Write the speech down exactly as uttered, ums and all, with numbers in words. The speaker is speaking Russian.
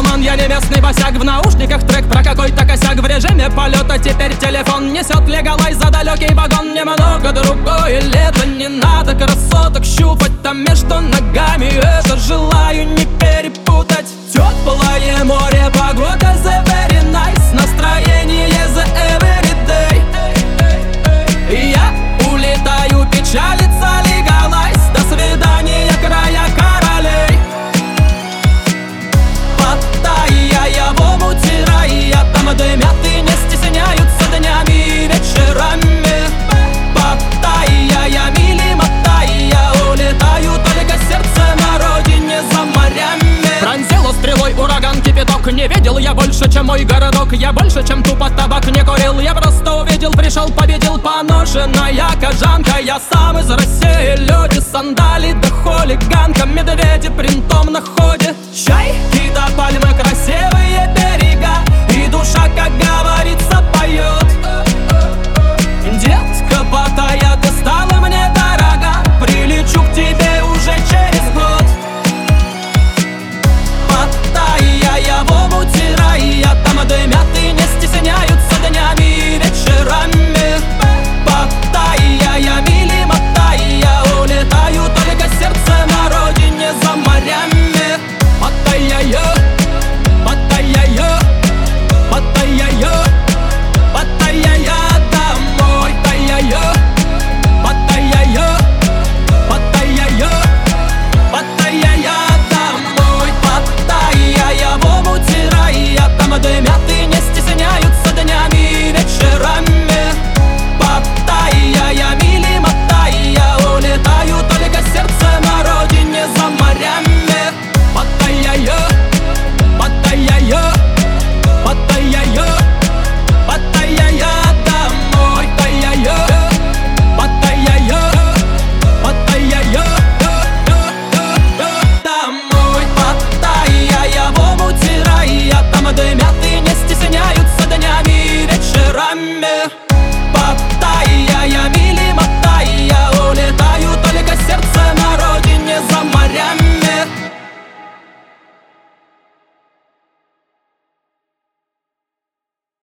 туман, я не местный босяк. В наушниках трек про какой-то косяк. В режиме полета теперь телефон несет легалайз за далекий вагон. Немного другое лето, не надо красоток щупать там между ногами. Это желаю не перепутать. Теплое море, погода the very nice, настроение the everyday. Я улетаю, печалится легалайз. До свидания, края королей. Паттайя, я в омуте рая, там дымят и не стесняются днями и вечерами. Паттайя, я мили мотая, улетаю только сердцем о родине за морями. Пронзила стрелой ураган, кипяток. Не видел я больше, чем мой городок. Я больше, чем тупо табак не курил. Я просто увидел, пришел, победил. Поношенная кожанка. Я сам из России, люди, сандали да хулиганка. Медведи принтом на ходе. Чайки да